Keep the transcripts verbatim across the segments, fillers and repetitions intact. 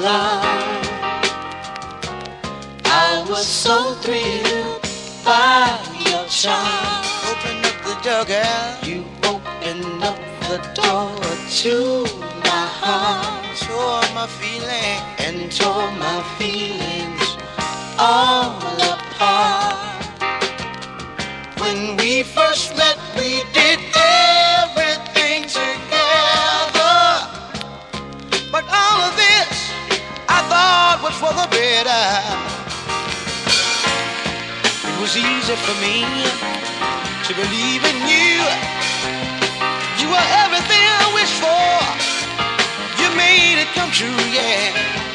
alarm. I was so thrilled by your charm. Open up the door, girl. You opened up the door to my heart Tore my feeling and tore my feelings all apart. When we first met, we did everything together, but all of this I thought was for the better. It was easy for me to believe in you. You were everything I wished for. You made it come true, yeah.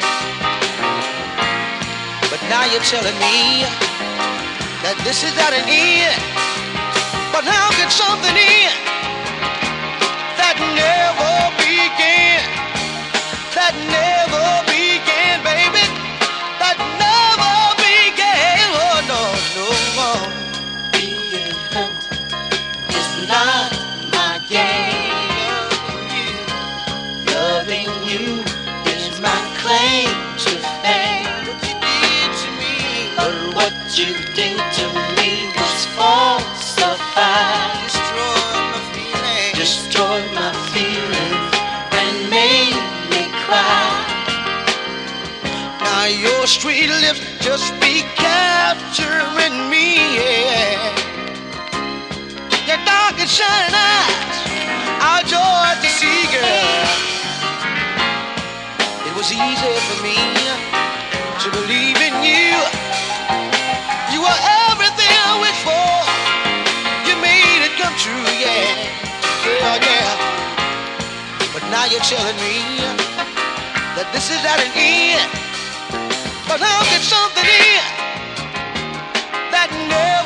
But now you're telling me that this is not an end. But how could something end that never began? That never began, baby. That never began. Oh no, no more. being hurt is not my game. Loving you is my claim to fame. What you did to me, But what you did to me was falsified. destroyed my feelings. Destroyed my feelings and made me cry. Now your sweet lips just be capturing me, yeah. Your dark and shining eyes, our joy to see, girl. It was easy for me to believe in you. You were everything I wished for. You made it come true, yeah, yeah, yeah. But now you're telling me that this is at an end. But how could something end that never